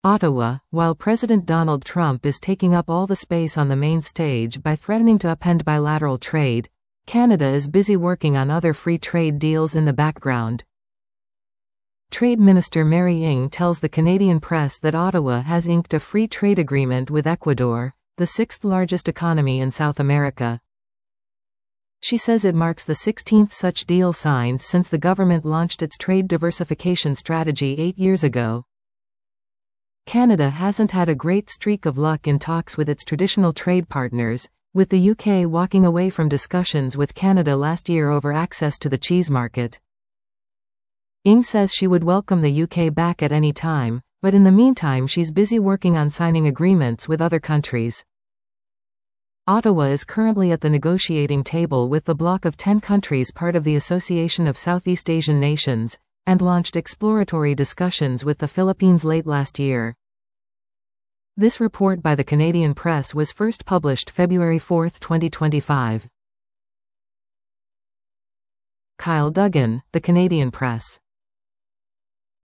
Ottawa, while President Donald Trump is taking up all the space on the main stage by threatening to upend bilateral trade, Canada is busy working on other free trade deals in the background. Trade Minister Mary Ng tells the Canadian press that Ottawa has inked a free trade agreement with Ecuador, the sixth-largest economy in South America. She says it marks the 16th such deal signed since the government launched its trade diversification strategy 8 years ago. Canada hasn't had a great streak of luck in talks with its traditional trade partners, with the UK walking away from discussions with Canada last year over access to the cheese market. Ng says she would welcome the UK back at any time, but in the meantime she's busy working on signing agreements with other countries. Ottawa is currently at the negotiating table with the bloc of 10 countries part of the Association of Southeast Asian Nations, and launched exploratory discussions with the Philippines late last year. This report by the Canadian press was first published February 4, 2025. Kyle Duggan, The Canadian Press.